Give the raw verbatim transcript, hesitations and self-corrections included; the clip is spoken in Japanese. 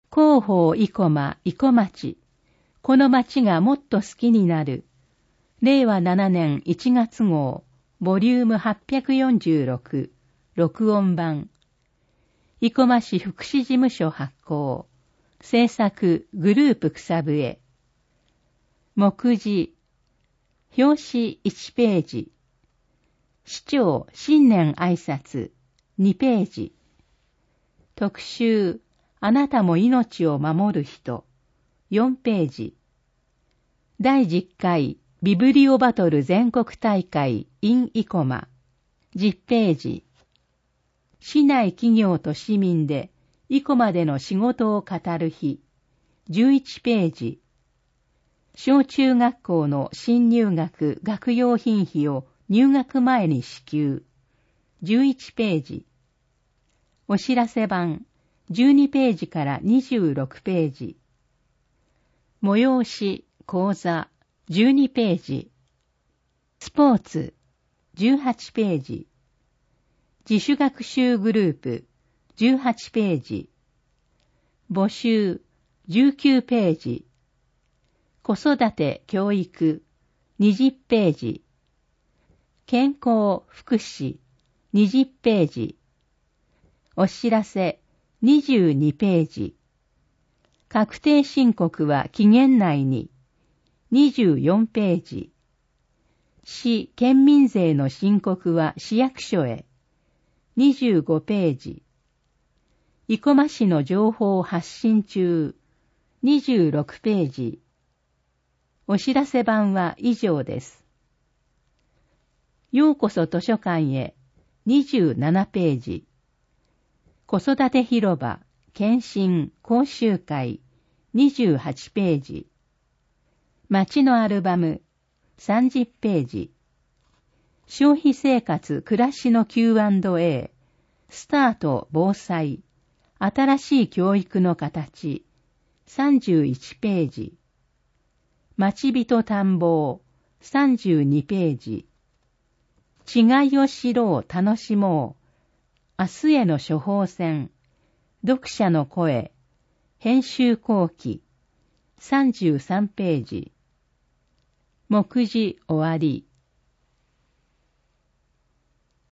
広報生駒生駒町。この町がもっと好きになる。れいわななねんいちがつ号、ボリュームはっぴゃくよんじゅうろく、録音版。生駒市福祉事務所発行。制作グループ草笛。目次。表紙いちページ。市長新年挨拶にページ。特集あなたも命を守る人よんページ。だいじゅっかいビブリオバトル全国大会 in 生駒じゅっページ。市内企業と市民で生駒での仕事を語る日じゅういちページ。小中学校の新入学学用品費を入学前に支給じゅういちページ。お知らせ版じゅうにページからにじゅうろくページ。催し講座じゅうにページ。スポーツじゅうはちページ。自主学習グループじゅうはちページ。募集じゅうきゅうページ。子育て教育にじゅうページ。健康福祉にじゅうページ。お知らせにじゅうにページ。確定申告は期限内ににじゅうよんページ。市県民税の申告は市役所へにじゅうごページ。生駒市の情報発信中にじゅうろくページ。お知らせ版は以上です。ようこそ図書館へにじゅうななページ。子育て広場検診講習会にじゅうはちページ。町のアルバムさんじゅうページ。消費生活暮らしの キューアンドエー スタート防災新しい教育の形さんじゅういちページ。町人探訪さんじゅうにページ。違いを知ろう楽しもう明日への処方箋読者の声編集後期さんじゅうさんページ。目次終わり。